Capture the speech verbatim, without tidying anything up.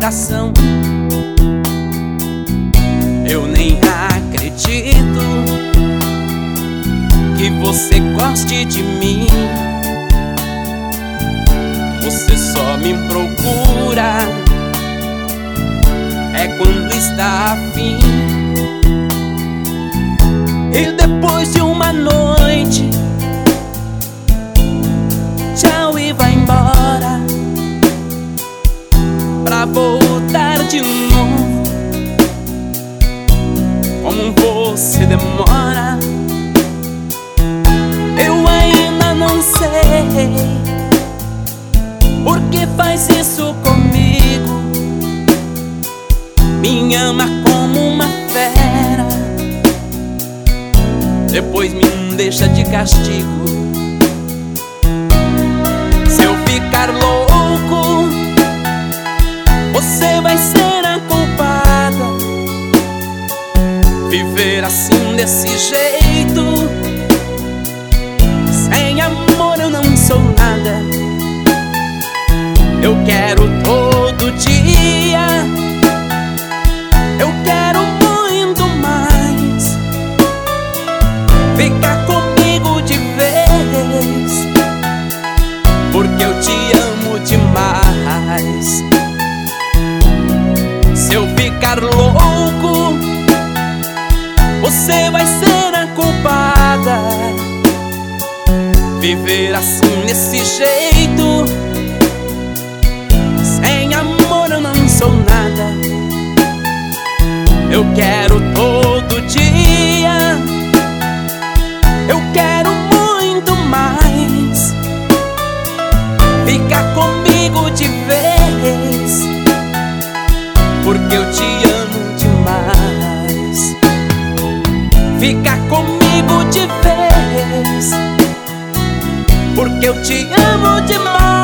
coração. Eu nem acredito que você goste de mim. Você só me procura é quando está afim. E depois de uma noite, tchau e vai embora, pra voltar de novo. Como você demora, eu ainda não sei por que faz isso comigo. Me ama como uma fera, depois me deixa de castigo. Se eu ficar louco, você vai ser a culpada. Viver assim desse jeito, sem amor eu não sou nada. Eu quero todo dia, eu quero muito mais. Fica comigo de vez, porque eu te amo demais. Se eu ficar louco, você vai ser a culpada. Viver assim desse jeito, sem amor eu não sou nada. Eu quero todo dia, eu quero muito mais. Fica comigo de vez, porque eu te amo demais. Fica comigo de vez, porque eu te amo demais.